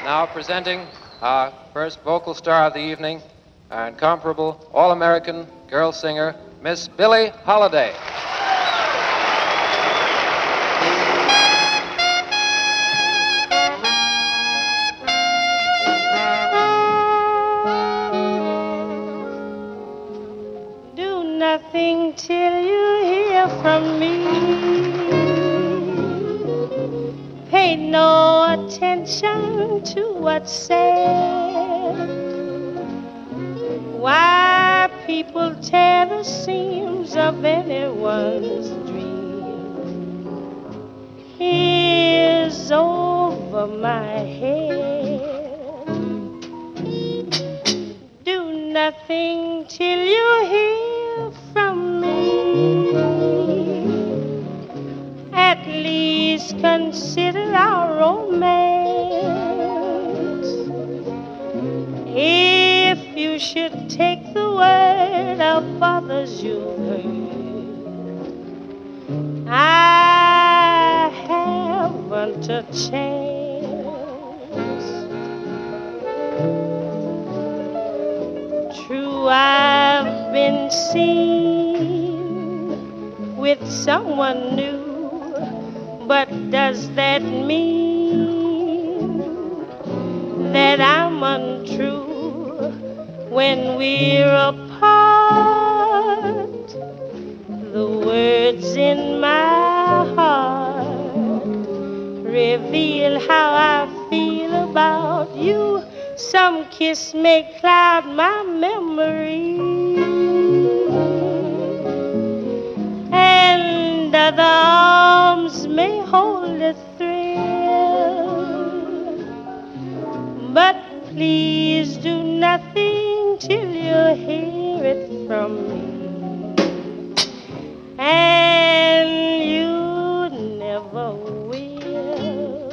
Now presenting our first vocal star of the evening, our incomparable All-American girl singer, Miss Billie Holiday. Do nothing till you hear from me. Pay no attention to what's said. Why people tear the seams of anyone's dream is over my head. Do nothing till you hear from me. At least consider our romance. If you should take the word of others you've heard, I haven't a chance. True, I've been seen with someone new, but does that mean that I'm untrue when we're apart? The words in my heart reveal how I feel about you. Some kiss may cloud my memory, and other arms may hold a thrill. But please do nothing till you hear it from me. And you never will.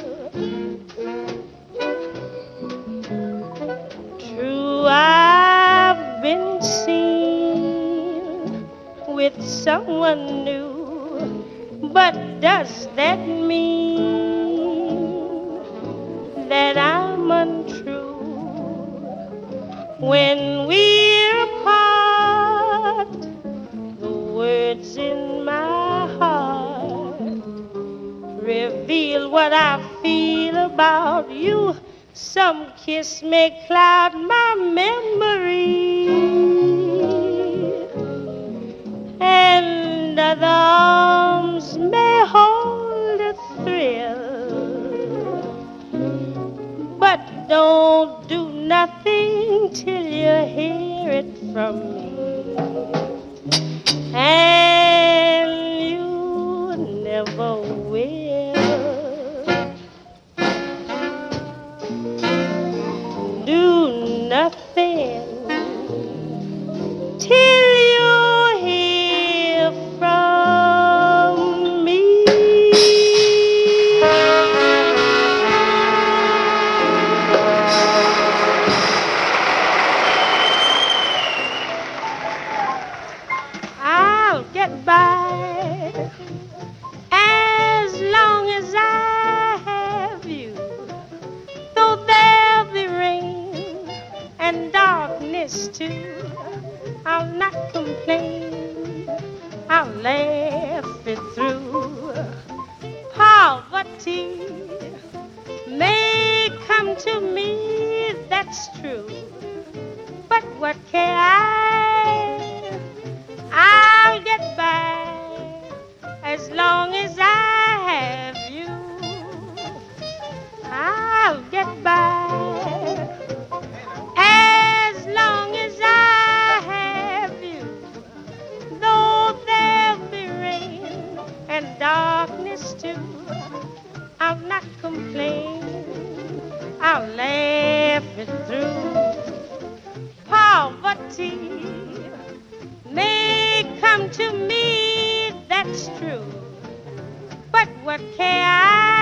True, I've been seen with someone new, but does that mean that I'm untrue when we're apart? The words in my heart reveal what I feel about you. Some kiss may cloud my memory, and other arms may hold a thrill. But don't do nothing till you hear it from me. And you never will. Do nothing till you hear from me. I'll get by as long as I have you. Though there'll be rain and darkness too, I'll not complain. I'll laugh it through. Poverty may come to me, that's true. But what care I? I'll get by as long as I have you. I'll get by as long as I have you. Though there'll be rain and darkness too, I'll not complain. I'll laugh it through. Poverty may come to me, that's true. But what care I?